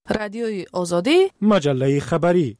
رادیوی آزادی، مجله خبری.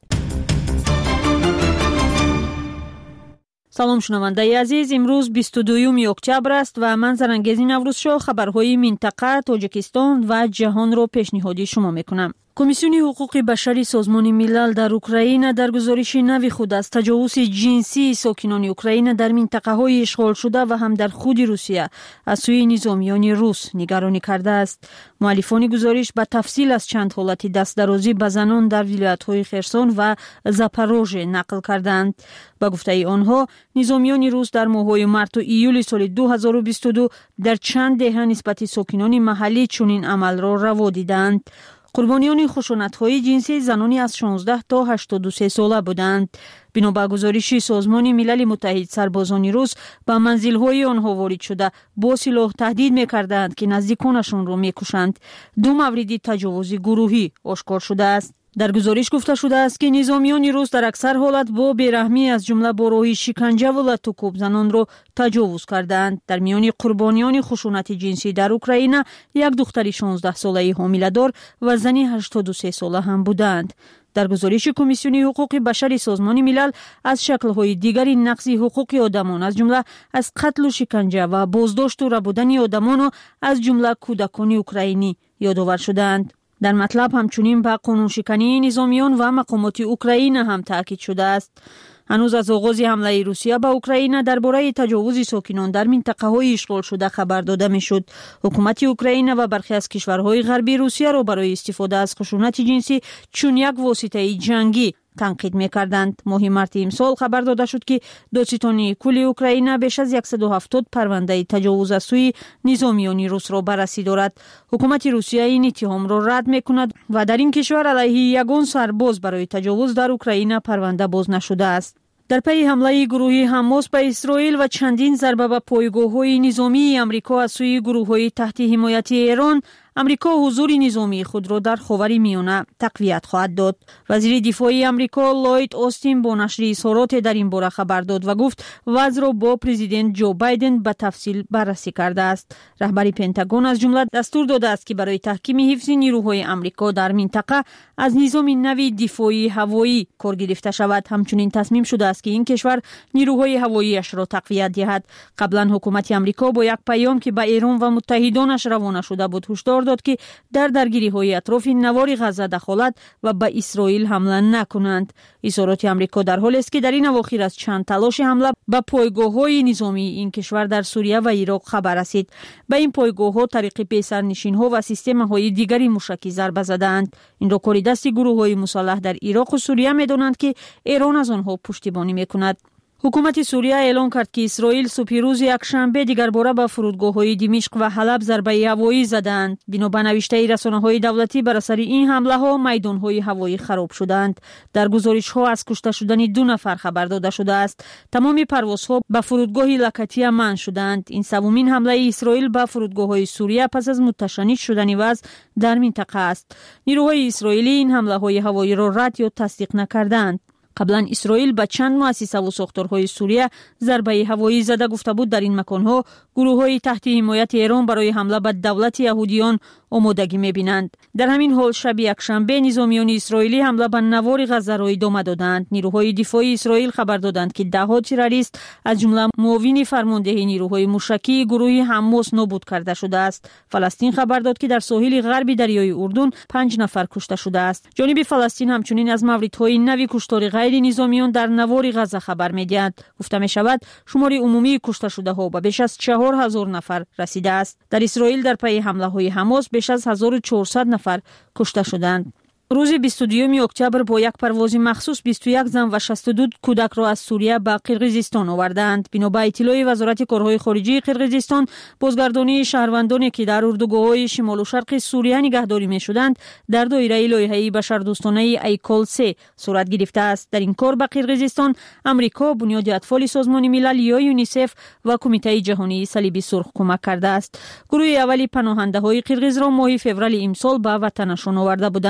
سلام شنوندگان عزیز، امروز 22 اکتبر است و من زرنگیز نوروز شو خبرهای منطقه، تاجیکستان و جهان را پیشنهادی شما میکنم. کمیسیون حقوق بشری سازمان ملل در اوکراین در گزارش نو خود از تجاوز جنسی ساکنان اوکراین در منطقه‌های اشغال شده و هم در خود روسیه از سوی نظامیان روس نگرانی کرده است. مؤلفان گزارش به تفصیل از چند حالت دستدرازی به زنان در ولایت‌های خرسون و زاپاروژه نقل کردند. با گفته آنها، نظامیان روس در ماه‌های مارس و ایول سال 2022 در چند دهه نسبت ساکنان محلی چنین عمل را روا دیدند. قربانیان خشونت‌های جنسی زنانی از 16 تا 83 ساله بودند. بنابر گزارش سازمان ملل متحد، سربازان روس به منزل‌های آنها وارد شده با سلاح تهدید می‌کردند که نزدیکانشان را می‌کشند. 2 مورد تجاوز گروهی آشکار شده است. در گزارش گفته شده است که نظامیان روس در اکثر حالت با بیرحمی از جمله با راه شکنجه و لطوکوب زنان را تجاوز کردند. در میان قربانیان خشونت جنسی در اوکراین یک دختر 16 ساله حامله‌دار و زنی 83 ساله هم بودند. در گزارش کمیسیون حقوق بشری سازمان ملل از شکل‌های دیگری نقض حقوق آدمان از جمله از قتل و شکنجه و بازداشت و ربودن آدمان از جمله کودکان اوکراینی یادآور شدند. در مطلب همچنین به قانون شکنی نظامیان و مقامات اوکراین هم تاکید شده است. هنوز از آغاز حمله روسیه به اوکراین درباره تجاوز ساکنان در منطقه‌های اشغال شده خبر داده میشد. حکومت اوکراین و برخی از کشورهای غربی روسیه را برای استفاده از خشونت جنسی چون یک واسطه جنگی تنقید می‌کردند. ماه مارس امسال خبر داده شد که دادستان کل اوکراین بیش از 170 پرونده تجاوز از سوی نظامیان روس را بررسی دارد. حکومت روسیه این اتهام را رد می‌کند و در این کشور علیه یگان سرباز برای تجاوز در اوکراین پرونده باز نشده است. در پی حمله گروه حماس به اسرائیل و چندین ضربه به پایگاه‌های نظامی آمریکا از سوی گروه‌های تحت حمایت ایران، آمریکا حضور نظامی خود را در خاورمیانه تقویت خواهد داد. وزیر دفاع آمریکا لوید آستین با نشر اظهارات در این باره خبر داد و گفت وضع را با پرزیدنت جو بایدن به تفصیل بررسی کرده است. رهبر پنتاگون از جمله دستور داده است که برای تحکیم حفظ نیروهای آمریکا در منطقه از نظام نوی دفاعی هوایی کار گرفته شود. همچنین تصمیم شده است که این کشور نیروهای هوایی‌اش را تقویت دهد. قبلا حکومت آمریکا با یک پیام که به ایران و متحدانش روانه شده بود هشدار داد که در درگیری‌های اطراف نوار غزه دخالت و به اسرائیل حمله نکنند. اظهارات آمریکا در حالی است که در این اواخر از چند تلاش حمله به پایگاه‌های نظامی این کشور در سوریه و عراق خبر رسید. به این پایگاه‌ها طریق پیسرنشین‌ها و سیستم‌های دیگری موشکی ضربه زدند. این را کار دست گروه‌های مسلح در عراق و سوریه می‌دانند که ایران از آنها پشتیبانی می‌کند. حکومت سوریه اعلام کرد که اسرائیل صبح روز یکشنبه دیگر باره به فرودگاه‌های دمشق و حلب ضربه هوایی زدند. بنابر نوشته رسانه‌های دولتی بر اثر این حمله‌ها میدان‌های هوایی خراب شدند. در گزارش‌ها از کشته شدن 2 نفر خبر داده شده است. تمام پروازها به فرودگاه لکتیه منع شدند. این سومین حمله اسرائیل به فرودگاه‌های سوریه پس از متشنج شدن وضع در منطقه است. نیروهای اسرائیلی این حمله‌های هوایی را رد یا تصدیق نکردند. قبلا اسرائیل به چند مؤسسه و ساختارهای سوریه ضربه هوایی زده گفته بود در این مکانها گروه‌های تحت حمایت ایران برای حمله به دولت یهودیان آمادگی می‌بینند. در همین حال شب یکشنبه نظامیان اسرائیلی حمله به نوار غزه را ادامه دادند. نیروهای دفاعی اسرائیل خبر دادند که ده‌ها تروریست از جمله معاون فرمانده نیروهای موشکی گروه حماس نابود کرده شده است. فلسطین خبر داد که در ساحل غربی دریای اردن 5 نفر کشته شده است. جانب فلسطین همچنین از موردهای نوی کشتار غیر نظامیان در نوار غزه خبر می‌دهد. گفته می‌شود شمار عمومی کشته شده‌ها به بیش از 4000 نفر رسیده است. در اسرائیل در پی حمله‌های حماس بیش از 1400 نفر کشته شدند. روز 22 اکتبر با یک پرواز مخصوص 21 زن و 62 کودک را از سوریه به قرقیزستان آوردند. بنابر اطلاع وزارت کارهای خارجه قرقیزستان، بازگردانی شهروندانی که در اردوگاه‌های شمال و شرق سوریه نگهداری می‌شدند در دایره لایحه بشردوستانه ایکال 3 صورت گرفته است. در این کار به قرقیزستان آمریکا، بنیاد اطفال سازمان ملل یا یونیسف و کمیته جهانی صلیب سرخ کمک کرده است. گروه اولی پناهنده‌های قرقیز را ماه فوریه امسال به وطنشان آورده بودند. آن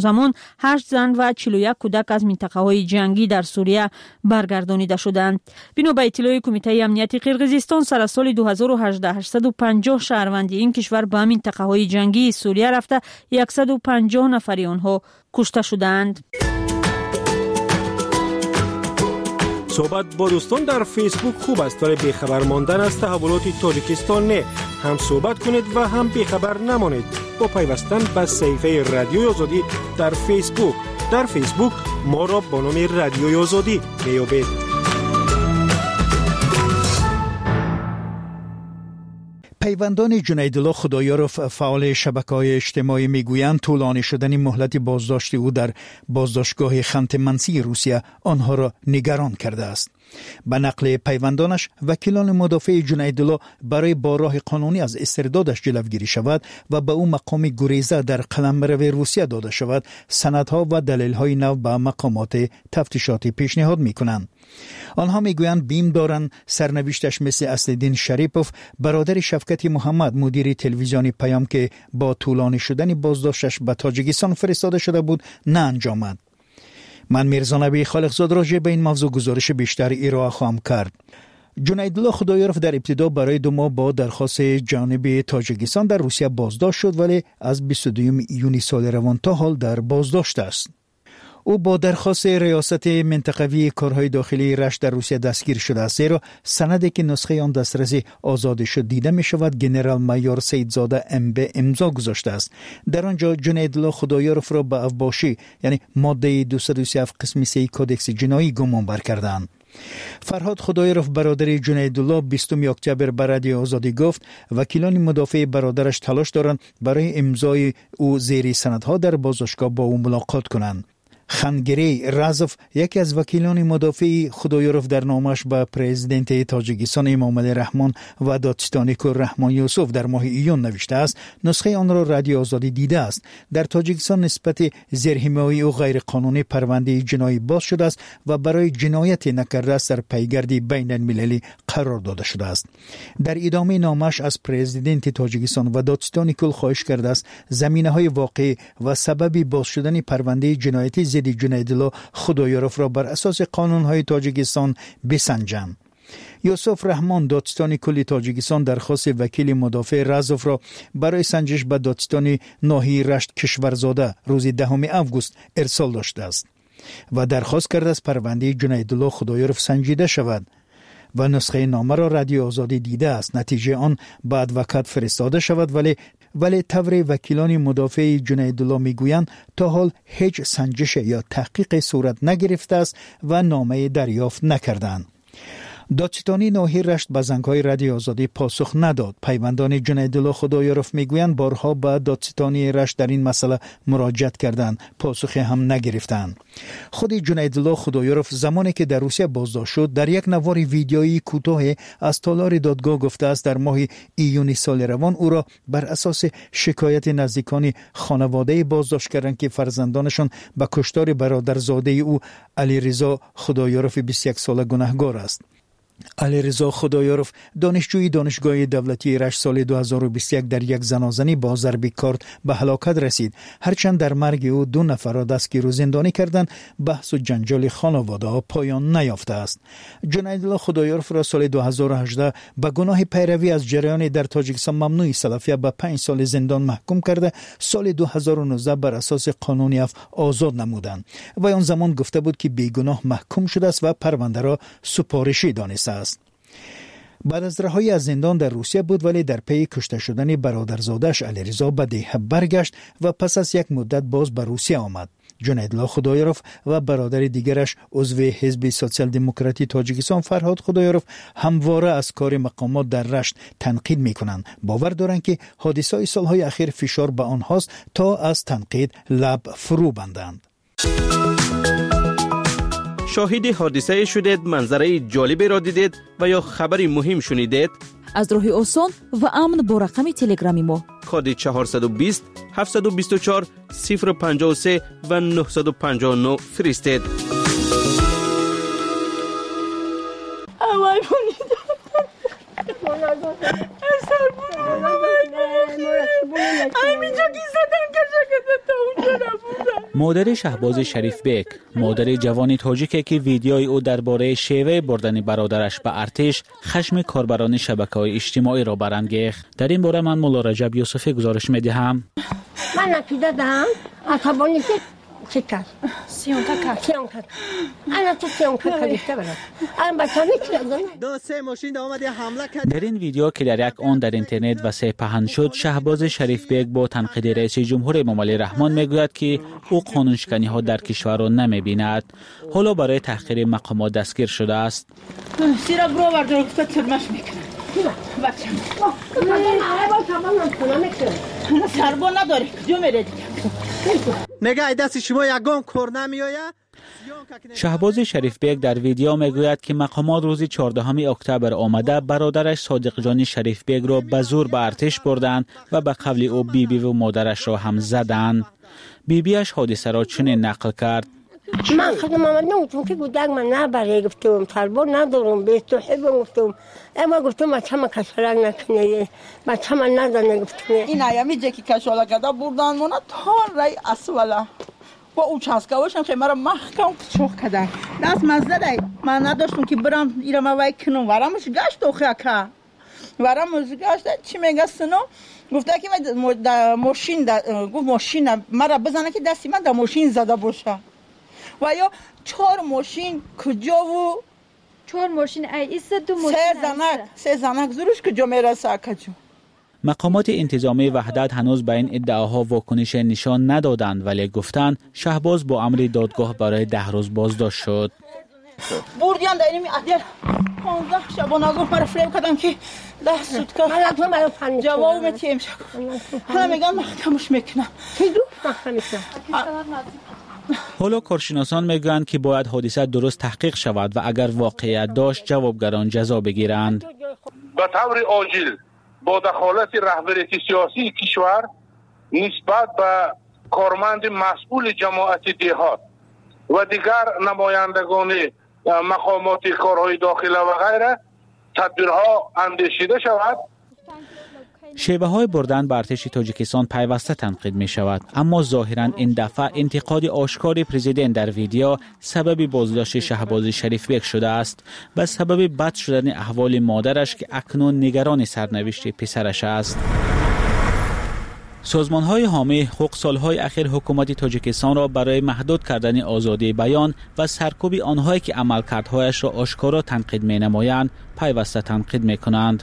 زمان 8 زن و 41 کودک از منطقه‌های جنگی در سوریه برگردانیده شدند. بنا به اطلاع کمیته امنیتی قرقیزستان سر سال 2018 850 شهروند این کشور به منطقه‌های جنگی سوریه رفته 150 نفری آنها کشته شدند. صحبت با دوستان در فیسبوک خوب است ولی بیخبر ماندن از تحولات تاجیکستان نه. هم صحبت کنید و هم بیخبر نمانید با پیوستن به صفحه رادیوی آزادی در فیسبوک. در فیسبوک ما را با نام رادیوی آزادی میابید. پیوندان جنیدالله خدایارف فعال شبکه‌های اجتماعی میگویند طولانی شدن مهلت بازداشت او در بازداشتگاه خانت منسی روسیه آنها را نگران کرده است. به نقل پیوندانش وکیلان مدافع جنیدالله برای با راه قانونی از استردادش جلوگیری شود و به او مقام گریزه در قلمرو روسیه داده شود سندها و دلیل‌های نو به مقامات تفتیشاتی پیشنهاد می‌کنند. آنها میگویند بیم دارند سرنوشتش مثل اسدالدین شریپوف برادر شفقت محمد مدیر تلویزیونی پیام که با طولانی شدن بازداشتش به تاجیکستان فرستاده شده بود نه انجامد. من میرزا نبی خالقزاد راجع به این موضوع گزارش بیشتر ارائه خواهم کرد. جنیدالله خدایارف در ابتدا برای 2 ماه با درخواست جانب تاجیکستان در روسیه بازداشت شد ولی از 22 یونی سال روان تا حال در بازداشت است. او با درخواست ریاست منطقوی کارهای داخلی رشت در روسیه دستگیر شده است زیرا سندی که نسخه آن دسترس آزاد شد دیده می شود گنرال مایور سیدزاده MB امضا گذاشته است. در آنجا جنیدالله خدایارف را به افباشی یعنی ماده 237 قسم 3 کودکس جنایی گمان بر کردند. فرهاد خدایارف برادر جنیدالله 20 اکتبر به رادیو آزادی گفت وکیلان مدافع برادرش تلاش دارند برای امضای او زیر سندها در بازداشتگاه با او ملاقات کنند. خانگری رازوف یکی از وکیلان مدافع خدایارف در نامش به پرزیدنت تاجیکستان امامعلی رحمان و دادستانی رحمان یوسف در ماه ایون نوشته است. نسخه آن را رادیو آزادی دیده است. در تاجیکستان نسبت زیرحمایی و غیر قانونی پرونده جنایی باز شده است و برای جنایت نکرده است در پیگرد بین المللی قرار داده شده است. در ادامه نامش از پرزیدنت تاجیکستان و دادستانی کل خواهش کرده است زمینه‌های واقعی و سبب باز شدن پرونده جنایتی ضد جنیدالله خدایارف را بر اساس قانون‌های تاجیکستان بسنجند. یوسف رحمان دادستان کل تاجیکستان درخواست وکیل مدافع رازوف را برای سنجش به دادستان ناحیه رشت کشورزاده روز 10 آگوست ارسال داشته است و درخواست کرده است پرونده جنیدالله خدایارف سنجیده شود و نسخه نامه را رادیو آزادی دیده است. نتیجه آن به ادوکات فرستاده شود ولی طور وکیلان مدافع جنیدالله میگویند تا حال هیچ سنجش یا تحقیق صورت نگرفته است و نامه دریافت نکردند. دادستانی ناحیه رشت به زنگ‌های رادیو آزادی پاسخ نداد. پیوندان جنیدالله خدایارف میگویند بارها به دادستانی رشت در این مسئله مراجعت کردند، پاسخی هم نگرفتند. خود جنیدالله خدایارف زمانی که در روسیه بازداشت شد در یک نوار ویدیویی کوتاه از تالار دادگاه گفته است در ماه ایون سال روان او را بر اساس شکایت نزدیکان خانواده بازداشت کردند که فرزندانشان به کشتار برادرزاده او علیرضا خدایارف 21 ساله گناهکار است. علیرضا خدایارف دانشجوی دانشگاه دولتی رشت سال 2021 در یک زنازنی با ضرب کارد به هلاکت رسید. هرچند در مرگ او 2 نفر را دستگیر و زندانی کردند، بحث و جنجال خانواده پایان نیافته است. جنیدالله خدایارف را سال 2018 به گناه پیروی از جریان در تاجیکستان ممنوع سلفیه به 5 سال زندان محکوم کرده سال 2019 بر اساس قانونی آزاد نمودند و آن زمان گفته بود که بیگناه محکوم شده است و پرونده را سپارشی دانسته است. بعد از رهایی از زندان در روسیه بود ولی در پی کشته شدن برادرزادش علیرضا به دیه برگشت و پس از یک مدت باز به روسیه آمد. جنیدالله خدایارف و برادر دیگرش عضو حزب سوسیال دموکراتی تاجیکستان فرهاد خدایارف همواره از کار مقامات در رشت تنقید می‌کنند. باور دارند که حادثه‌های سالهای اخیر فشار به آنهاست تا از تنقید لب فرو بندند. شاهد حادثه شدید، منظره جالبی را دیدید و یا خبری مهم شنیدید؟ از راه آسان و امن با رقم تلگرامی ما کد 420 724 053 و 959 فرستید. همینجا کی زدن که شکست تا اونجا نبودن. مادر شهباز شریف بیگ، مادر جوان تاجیکی که ویدیوی او درباره شیوه بردن برادرش به ارتش خشم کاربران شبکه‌های اجتماعی را برانگیخت. در این باره من مولا رجب یوسفی گزارش می‌دهم. من عقیده دارم عصبانی که چی کرد؟ سیانکا کرد. انا تو سیانکا کلیفته برد. الان بچه‌ها دو سه ماشین آمده حمله کرد. در این ویدیو که در یک آن در اینترنت وسیع پهن شد، شهباز شریف بیگ با تنقید رئیس جمهور امامعلی رحمان میگوید که او قانونشکنی ها در کشور را نمیبیند. حالا برای تحقیر مقامات دستگیر شده است. سیرا برو بردار که ترمش میکنه. بچه سربا نداره جو میره دیگه. نگاه دست شما یگان کور نمیآید. شهباز شریف بیگ در ویدیو میگوید که مقامات روز 14 اکتبر آمده برادرش صادق جان شریف بیگ را به زور به ارتش بردند و به قول او بیبی و مادرش را هم زدند. بیبیش حادثه را چنین نقل کرد: من خودم نمیتونم که گودک من نبره گفتم سربا ندارم به توحیب گفتم اما گفتم بچه من کشالک نکنه بچه من ندانه گفتم این ایامی جه که کشالک دا بردن مونه تا رای اسوله با او چسکاوشم خیلی مرا محکم چوخ کدن دست مزده دی من نداشتم که برم ایرم وای کنم ورمش گشت و خیاکه ورمش گشت چی میگه سنو گفته که گفت ماشین مرا بزنه که دستی من در ماشین زده باشه و یا 4 ماشین کجا و 4 ماشین ایست 2 ماشین سه زنک زروش کجا میرسه کجا. مقامات انتظامی وحدت هنوز به این ادعاها واکنش نشان ندادند ولی گفتند شهباز با امر دادگاه برای 10 روز بازداشت شد. بردیان در این عدل 15 شبانه گفت مرا فریب کردم که 10 سوتکا جواب میتیم شد حالا میگم محکمش میکنم حالا کارشناسان میگویند که باید حادثه درست تحقیق شود و اگر واقعیت داشت جوابگران جزا بگیرند. به طور عاجل با دخالت رهبری سیاسی کشور نسبت به کارمند مسئول جماعت دهات و دیگر نمایندگان مقامات کارهای داخله و غیره تدبیرها اندیشیده شود. شیوه های بردن به ارتش تاجیکستان پیوسته تنقید می شود، اما ظاهرا این دفعه انتقاد آشکار پرزیدنت در ویدیو سبب بازداشت شهباز شریف بیگ شده است و سبب بد شدن احوال مادرش که اکنون نگران سرنوشت پسرش است. سازمان های حامی حقوق سالهای اخیر حکومت تاجیکستان را برای محدود کردن آزادی بیان و سرکوب آنهایی که عملکردهایش را آشکارا تنقید می نمایند پیوسته تنقید می کنند.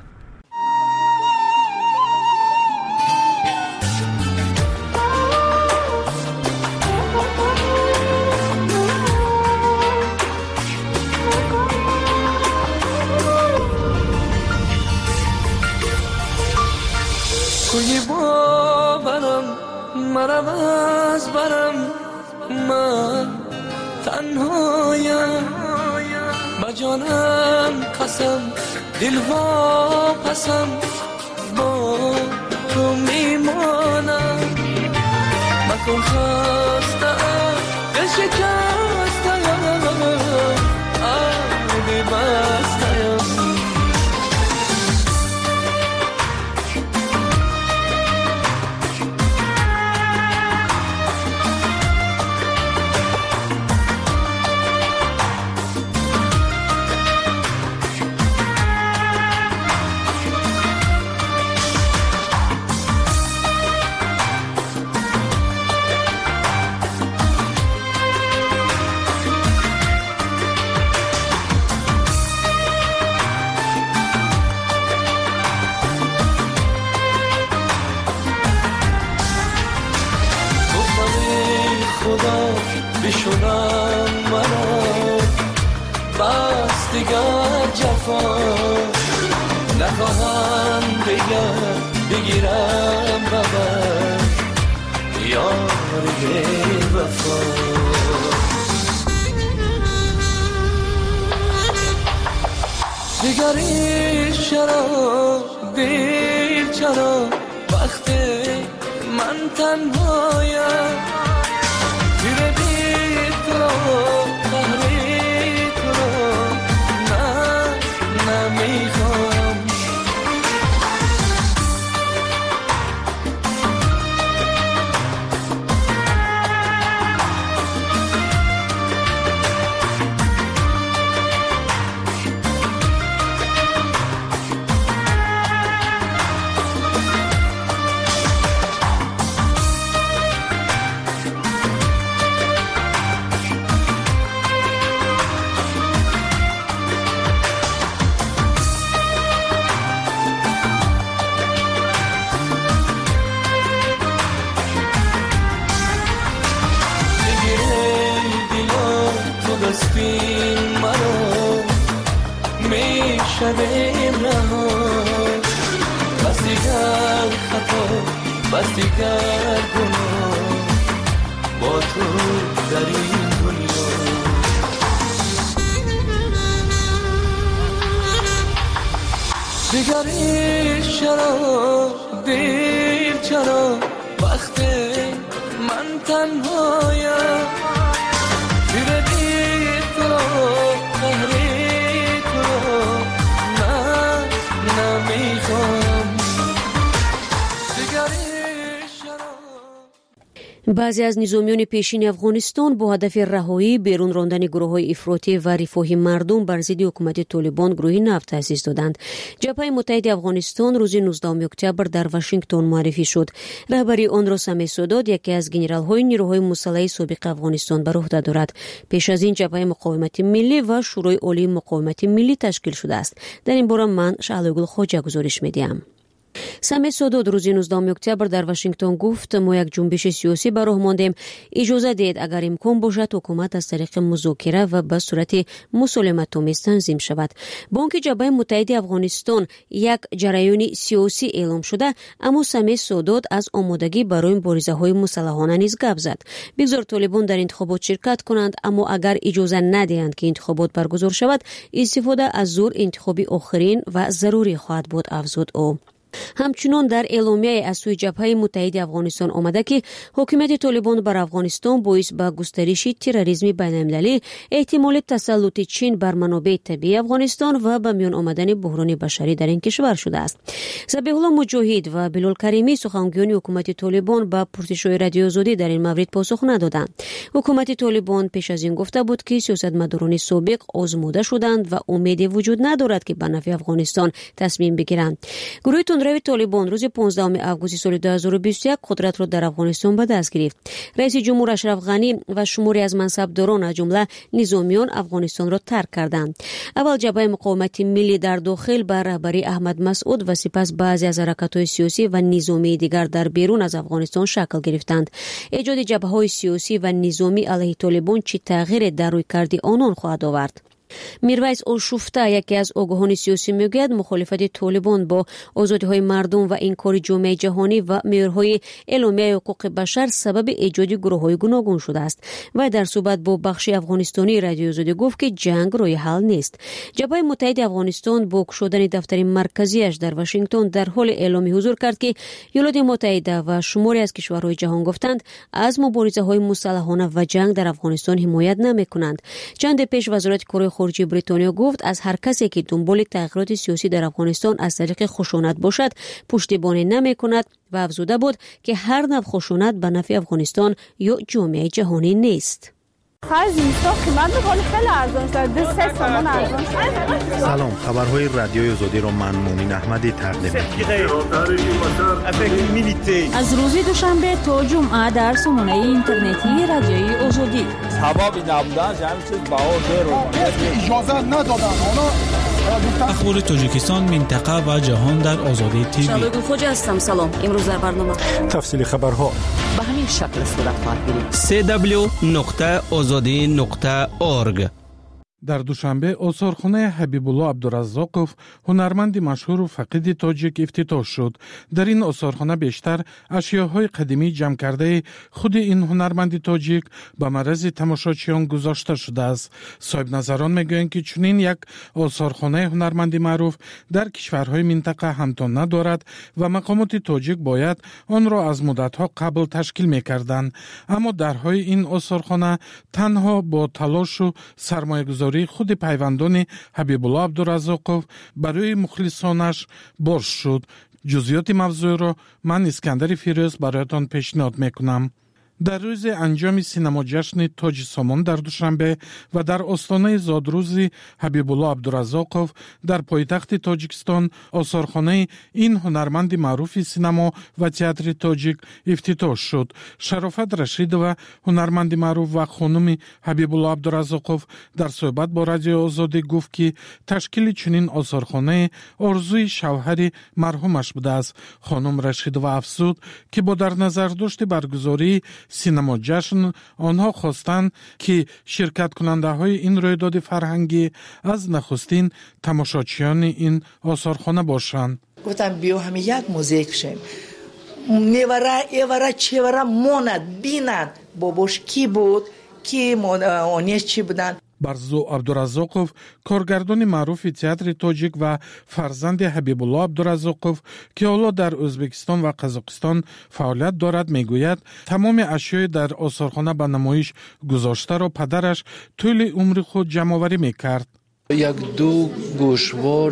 مرم از برم من تنهایم با جانم قسم دل واپسم با تو میمانم مکن خستم دل شکستم آبی بستم بشونم منو بس دیگر جفا نخواهم بگیرم ببر یار بی وفا دیگری چرا دیر چرا وقتی من تنهایم نخستین مرا میشویم رها بس دیگر خطا بس دیگر گناه با تو در این دنیا دیگر عشق چرا دیر چرا وقت من تنهایم دیر دیر تو قهری تو من نمیخوام دیگر عشق چرا. بعضی از نظامیان پیشین افغانستان با هدف رهایی بیرون راندن گروه‌های افراطی و رفاهی مردم بر ضد حکومت طالبان گروهی نفت تأسیس دادند. جبهه متحد افغانستان روز 19 اکتبر در واشنگتن معرفی شد. رهبری آن را سمی سادات یکی از گنرال‌های نیروهای مسلح سابق افغانستان بر عهده دارد. پیش از این جبهه مقاومت ملی و شورای عالی مقاومت ملی تشکیل شده است. در این باره من شعله‌گل خواجه گزارش می‌دهم. سمی سادات روز 19 اکتبر در واشنگتن گفت ما یک جنبش سیاسی به راه ماندیم. اجازه دهید اگر امکان باشد حکومت از طریق مذاکره و به صورت مسالمت‌آمیز تنظیم شود. بانک جبهه متحد افغانستان یک جریان سیاسی اعلام شده، اما سمی سادات از آمادگی برای مبارزه‌های مسلحانه نیز گپ زد. بگذار طالبان در انتخابات شرکت کنند، اما اگر اجازه ندهند که انتخابات برگزار شود استفاده از زور انتخابی آخرین و ضروری خواهد بود افزود او. همچنان در اعلامیه از سوی جبهه متحد افغانستان آمده که حکومت طالبان بر افغانستان باعث به گسترش تروریسم بین‌المللی، احتمال تسلط چین بر منابع طبیعی افغانستان و به میان آمدن بحران بشری در این کشور شده است. ذبیح الله مجاهد و بلال کریمی سخنگویان حکومت طالبان به پرسش‌های رادیو آزادی در این مورد پاسخ ندادند. حکومت طالبان پیش از این گفته بود که سیاستمداران سابق آزموده شدند و امیدی وجود ندارد که به نفع افغانستان تصمیم بگیرند. گروه تندروی طالبان روز 15 آگوست سال 2021 قدرت را در افغانستان به دست گرفت. رئیس جمهور اشرف غنی و شماری از منصبداران از جمله نظامیان افغانستان را ترک کردند. اول جبهه مقاومت ملی در داخل بر رهبری احمد مسعود و سپس بعضی از حرکت‌های سیاسی و نظامی دیگر در بیرون از افغانستان شکل گرفتند. ایجاد جبهه‌های سیاسی و نظامی علیه طالبان چه تغییر در رویکرد آنان خواهد آورد؟ میرویس اوشوفته یکی از آگاهان سیاسی میگوید مخالفت طالبان با آزادی‌های مردم و انکار جامعه جهانی و معیارهای اعلامیه حقوق بشر سبب ایجاد گروه‌های گوناگون شده است و در صحبت با بخش افغانستانی رادیو آزادی گفت که جنگ راه حل نیست. جبهه متحد افغانستان با گشودن دفتر مرکزیش در واشنگتن در حال اعلام حضور کرد که ایالات متحده و شماری از کشورهای جهان گفتند از مبارزه‌های مسلحانه و جنگ در افغانستان حمایت نمی‌کنند. چند پیش وزارت کره خارجه بریتانیا گفت از هر کسی که دنبال تغییرات سیاسی در افغانستان از طریق خشونت باشد پشتیبانی نمی‌کند و افزوده بود که هر نوع خشونت به نفع افغانستان یا جامعه جهانی نیست. سلام، خبرهای رادیوی آزادی را من مومن احمدی تقدیم می‌کنم. از روز دوشنبه تا جمعه در سامانه اینترنتی رادیوی آزادی. اجازه ندادن اخبار تاجیکستان، منطقه و جهان در آزادی تیوی. شعله‌گل خواجه هستم. سلام. امروز در برنامه تفصیل خبرها به همین شکل صورت خواهد گرفت. www.azadi.org. در دوشنبه آثارخانه حبیب الله عبدالرزاقов هنرمند مشهور و فقید تاجیک افتتاح شد. در این آثارخانه بیشتر اشیاءهای قدیمی جمع کرده خود این هنرمند تاجیک به معرض تماشاچیان گذاشته شده است. صاحب نظران میگویند که چنین یک آثارخانه هنرمند معروف در کشورهای منطقه همتا ندارد و مقامات تاجیک باید آن را از مدتها قبل تشکیل میکردند. اما درهای این آثارخانه تنها با تلاش و سرمایه‌گذاری خود پیوندان حبیب الله عبدالرزاقов برای مخلصانش باز شد. جزئیات موضوع را من اسکندر فیروز برایتان پیشنهاد میکنم. در روز انجام سینما جشن تاج سامان در دوشنبه و در آستانه زادروز حبیب الله عبدالرزاقov در پایتخت تاجیکستان آثارخانه این هنرمند معروف سینما و تئاتر تاجیک افتتاح شد. شرافت رشید و هنرمند معروف و خانم حبیب الله عبدالرزاقov در صحبت با رادیو آزادی گفت که تشکیل چنین آثارخانه آرزوی شوهر مرحومش بوده است. خانم رشید و افزود که با در نظر داشت برگزاری سینما جشن آنها خواستند که شرکت کننده های این رویداد فرهنگی از نخستین تماشاچیان این آثارخانه باشند. گفتم بیا همه یک موزیک شیم، نیوره چیوره موند بیند باباش کی بود، کی آنیش چی بودن. برزو عبدالرزاقов کارگردان معروف تئاتر تاجیک و فرزند حبیب الله عبدالرزاقов که حالا در ازبکستان و قزاقستان فعالیت دارد میگوید تمام اشیای در آثارخانه به نمایش گذاشته را پدرش طول عمر خود جمع‌آوری میکرد. یک دو گوشوار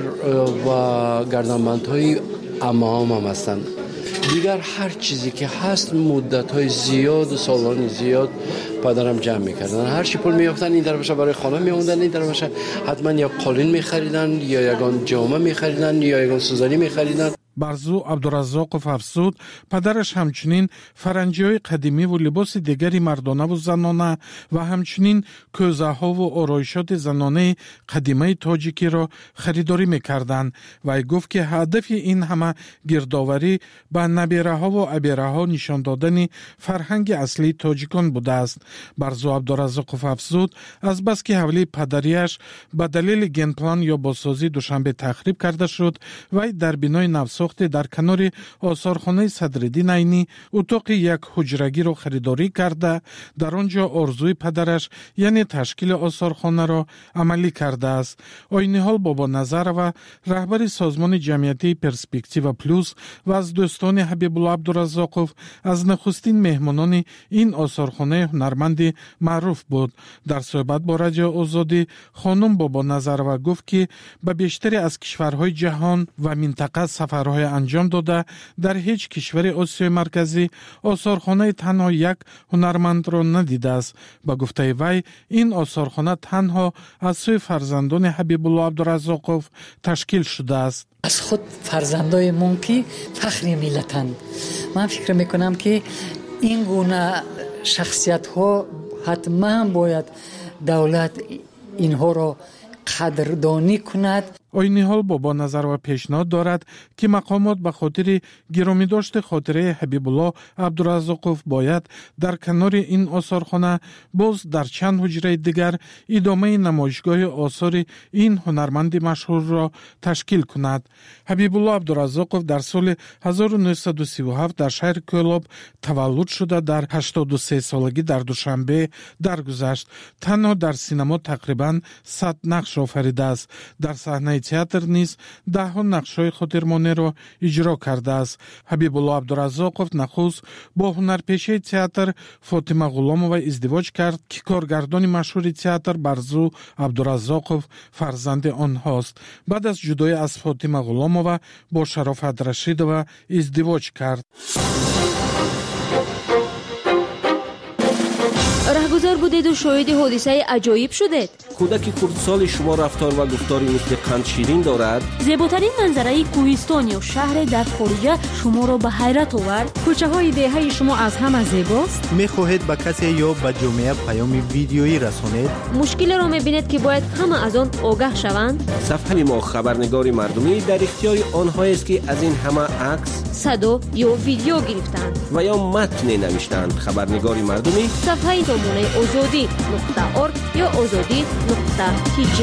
و گردنبندهای عمام هم هستند. دیگر هر چیزی که هست مدت‌های زیاد و سالان زیاد پدرم جمع می‌کردن. هر چی پول می‌یافتن این طرفش برای خانه می‌موندن، این طرفش حتما یا قالین می‌خریدن یا یگان جامه می‌خریدن یا یگان سوزنی می‌خریدن. برزو عبدالرزاقов افزود پدرش همچنین فرنگی‌های قدیمی و لباس دیگری مردانه و زنانه و همچنین کوزه‌ها و آرایشات زنانه قدیمی تاجیکی را خریداری می‌کردند. وی گفت که هدف این همه گردآوری به نبیره‌ها و ابیره‌ها نشان دادن فرهنگ اصلی تاجیکان بوده است. برزو عبدالرزاقов افزود از بس که حوله پدریش به دلیل گنپلان یا بازسازی دوشنبه تخریب کرده شد و در بنای نوساخت در کنار آثارخانه صدرالدین عینی اتاق یک حجرگی را خریداری کرده در آنجا آرزوی پدرش یعنی تشکیل آثارخانه را عملی کرده است. عین حال بابا نظر و رهبر سازمان جمعیتی پرسپکتیو پلوس و از دوستان حبیب الله عبدالرزاقов از نخستین مهمانان این آثارخانه هنرمند معروف بود. در صحبت با رادیو آزادی خانم بابا نظر و گفت که به بیشتری از کشورهای جهان و منطقه سفرهای انجام داده در هیچ کشور آسیای مرکزی آثارخانه تنها یک هنرمند را ندیده است. با گفته وی این آثارخانه تنها از سوی فرزندان حبیب الله عبدالرزاقов تشکیل شده است. از خود فرزندای من که فخر ملتند. من فکر میکنم که این گونه شخصیت ها حتما باید دولت اینها را قدردانی کند. عین حال بابا نظر و پیشنهاد دارد که مقامات به خاطر گرامی داشت خاطره حبیب الله عبدالرزاقов باید در کنار این آثارخانه باز در چند حجره دیگر ادامه نمایشگاه آثار این هنرمند مشهور را تشکیل کند. حبیب الله عبدالرزاقов در سال 1937 در شهر کولاب تولد شده در 83 سالگی در دوشنبه درگذشت. تنها در سینما تقریبا 100 نقش آفریده است. در صحنه تئاتر نیز ده ها نقش‌های خاطرمانه را اجرا کرده است. حبیب الله عبدالرزاقов نخست با هنرپیشه تئاتر فاطمه غلامова ازدواج کرد که کارگردان مشهور تئاتر برزو عبدالرزاقov فرزند آنهاست. بعد از جدایی از فاطمه غلامova با شرافت رشیدova ازدواج کرد. رهگذر بودید و شاهد حادثه عجایب شدید. کودک کردسال شما رفتار و گفتاری مثل قند شیرین دارد. زیباترین منظره کوهستان یا شهر در خارجه شما را به حیرت آورد. کوچه های دهه شما از همه زیباست. میخواهید به کسی یا به جامعه پیام ویدیویی رسانید؟ مشکل را میبینید که باید همه از آن آگاه شوند. صفحه ما خبرنگاری مردمی در اختیار آنهایی است که از این همه عکس، صدا یا ویدیو گرفتند و یا متن نوشتند. خبرنگاری مردمی صفحه نمونه azadi.org یا azadi.kg.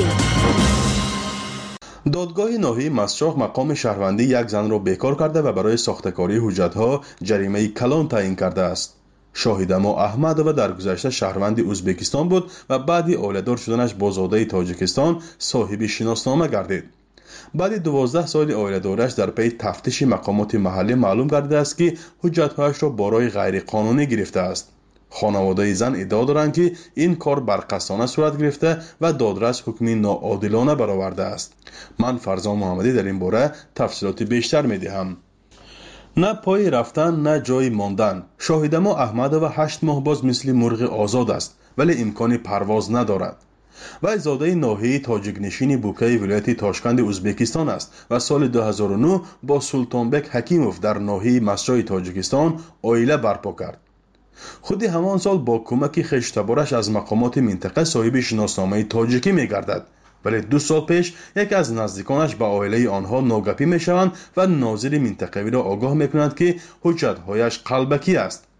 دادگاه ناحیه مسجاق مقام شهروندی یک زن را بیکار کرده و برای ساختکاری حجت‌ها جریمه کلان تعیین کرده است. شاهد ما احمدova در گذشته شهروند ازبکستان بود و بعد اولیدار شدنش با زاده تاجیکستان صاحب شناسنامه گردید. بعد 12 سال اولیدارش در پی تفتیش مقامات محلی معلوم گردیده است که حجت‌هایش را برای غیر قانونی گرفته است. خانواده زن ادعا دارند که این کار برقصانه صورت گرفته و دادرس حکمی ناعادلانه برآورده است. من فرزان محمدی در این باره تفصیلات بیشتر می‌دهم. نه پای رفتن نه جای ماندن. شاهد ما احمدova 8 ماه باز مثل مرغ آزاد است ولی امکان پرواز ندارد. وی زاده ناحیه تاجیک نشین بوکه ولایت تاشکند ازبکستان است و سال 2009 با سلطانبک حکیموف در ناحیه مسجد تاجیکستان عائله برپا کرد. خود همان سال با کمک خویشتبارش از مقامات منطقه صاحب شناسنامه تاجیکی می‌گردد، ولی 2 سال پیش یکی از نزدیکانش به عائله آنها ناگپی می‌شوند و ناظر منطقوی را آگاه می‌کنند که حجت‌هایش قلبکی است.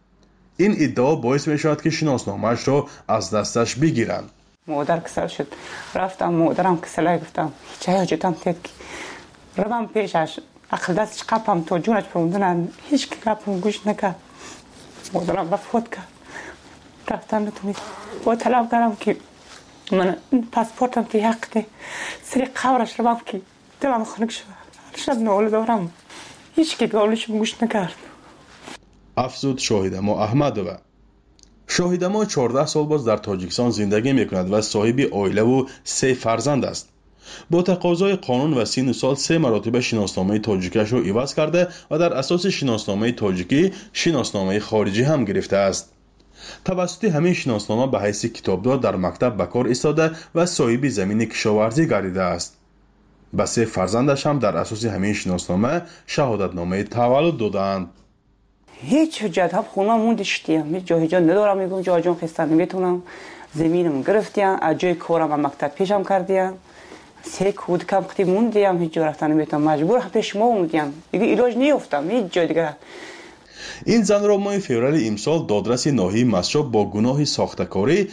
این ادعا باعث می شود که شناسنامه‌اش را از دستش بگیرند. مادر کسل شد، رفتم مادرم کسلای گفتم هیچ حاجتم تید که روم پیشش عقل دستش قپم تو جونش پروندنن هیچ که قپم گوش نکرد. مادرم بفوت کرد، رفتم نتونید با طلب کردم که من پاسپورتم تی حق ده سری قبرش رو که دلم خنک شد. شب نوال دارم هیچ که قولش گوش نکرد. افزود شاهدما احمدова. شاهدما 14 سال باز در تاجیکستان زندگی میکند و صاحب عائله و 3 فرزند است. با تقاضای قانون و سن سال 3 مراتب شناسنامه تاجیکش را عوض کرده و در اساس شناسنامه تاجیکی شناسنامه خارجی هم گرفته است. توسط همین شناسنامه به حیث کتابدار در مکتب به کار ایستاده و صاحب زمین کشاورزی گردیده است. به 3 فرزندش هم در اساس همین شناسنامه شهادتنامه تولد دادند. هیچ حجت هم خونه موندشتیم، هیچ جا ندارم. میگم جا جان خستن نمیتونم، زمینم گرفتیم، از جای کارم مکتب پیشم کردیم، 3 کودکم ختی موندیم، هیچ جا رفتن نمیتونم، مجبور پیش ما موندیم، دیگه ایلاج نیافتم هیچ جا دیگه. این زن را ماه فوریه امسال دادرس ناحیه مسجد با گناه ساختکاری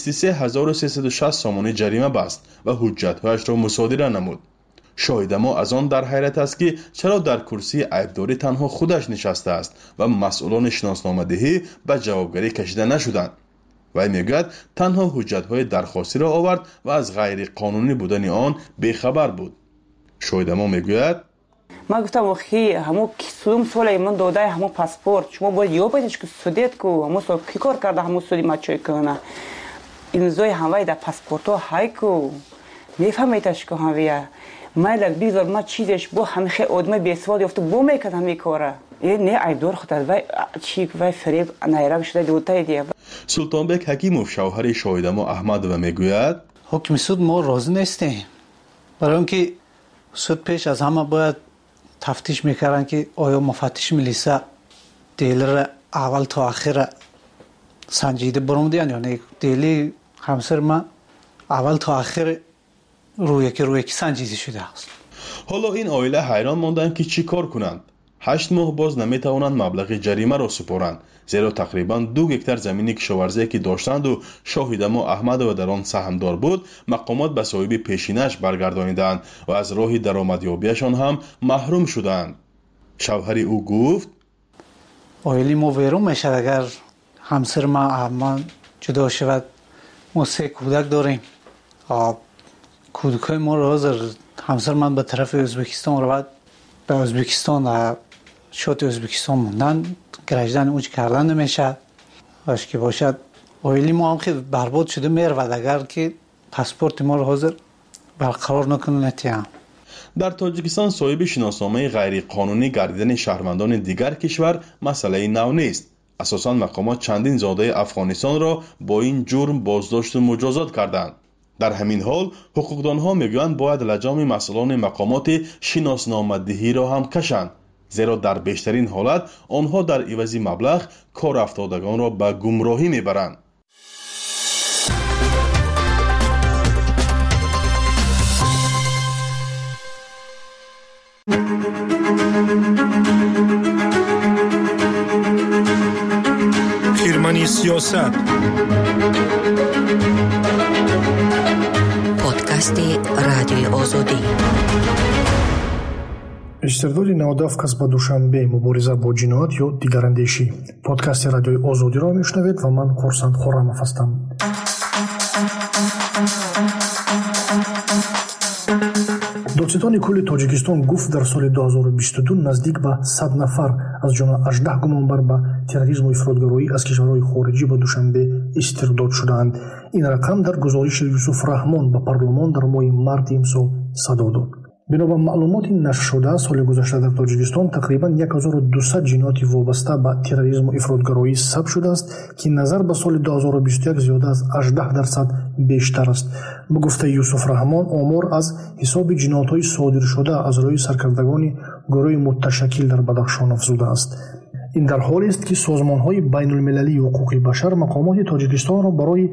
23360 سامانه جریمه بست و حجت‌هایش را مصادره نمود. شاهدما از آن در حیرت است که چرا در کرسی عیبداری تنها خودش نشسته است و مسئولان شناسنامه دهی به جوابگری کشیده نشدند. وی میگوید تنها حجت‌های درخواستی را آورد و از غیر قانونی بودن آن بیخبر بود. شاهدما میگوید من گفتم وخی همو کسوم سال من داده همو پاسپورت شما باید یابیدش که سودیت کو همو سال کی کار کرده همو سودی ما چای کنه امضای همه در پاسپورت ها های کو میفهمیدش که همه مایل بیزار ما چیزش با همه خیلی آدم بیسواد یافته با میکرد همه کاره نه ایدور خود وای چی وای فریب نایرام شده دوتای دیگه. سلطانبک حکیموف شوهر شاهدما احمدova میگوید حکم سود ما راضی نیستیم، برای اینکه سود پیش از همه باید تفتیش میکردن که آیا مفتش ملیسا دیلر اول تا آخر سنجیده برامدین یا نه. دیلی همسر من اول تا آخر روی که سنجیده شده است. حالا این عائله حیران ماندند که چی کار کنند. 8 ماه باز نمیتوانند مبلغ جریمه را سپارند، زیرا تقریبا 2 هکتار زمین کشاورزی که داشتند و شاهدما احمدova در آن سهمدار بود مقامات به صاحب پیشینش برگردانیدند و از راه درآمدیابیشان هم محروم شدند. شوهر او گفت عائله ما ویران میشد اگر همسر من جدا شود. ما 3 کودک داریم. کودکای ما را حاضر همسر من به طرف ازبکستان رود، به ازبکستان شد ازبکستان موندن، گرجدن اوج کردن نمیشه. باش که باشد عائله ما هم خیلی برباد شده میرود اگر که پاسپورت ما را حاضر برقرار نکنه نتیم. در تاجیکستان صاحب شناسنامه غیر قانونی گردیدن شهروندان دیگر کشور مسئله نو نیست. اساساً مقامات چندین زاده افغانستان را با این جرم بازداشت و مجازات کردند. در همین حال حقوقدانها میگویند باید لجام مسئولان مقامات شناسنامه دهی را هم کشند، زیرا در بیشترین حالت آنها در عوض مبلغ کار افتادگان را به گمراهی میبرند. خیرمنی سیاست پادکست رادیوی آزادی. استرداد نوداف کس با دوشنبه مبارزه با جنایت یا دیگراندیشی. پادکست رادیوی آزادی را میشنوید و من خورسند خورم هستم. دادستان کل تاجیکستان گفت در سال 2022 نزدیک به 100 نفر از جمله 18 گمانبر به تروریسم و افراطگرایی از کشورهای خارجی به دوشنبه استرداد شدند. این رقم در گزارش یوسف رحمان به پارلمان در ماه مارس امسال صدا داد. بنابر معلومات نشر شده سال گذشته در تاجیکستان تقریبا 1200 جنایت وابسته به تروریسم و افراطگرایی ثبت شده است که نظر به سال 2021 زیاده از 18% بیشتر است. به گفته یوسف رحمان آمار از حساب جنایت‌های صادر شده از روی سرکردگان گروه متشکل در بدخشان افزوده است. این در حالی است که سازمان‌های بین‌المللی حقوق بشر مقامات تاجیکستان را برای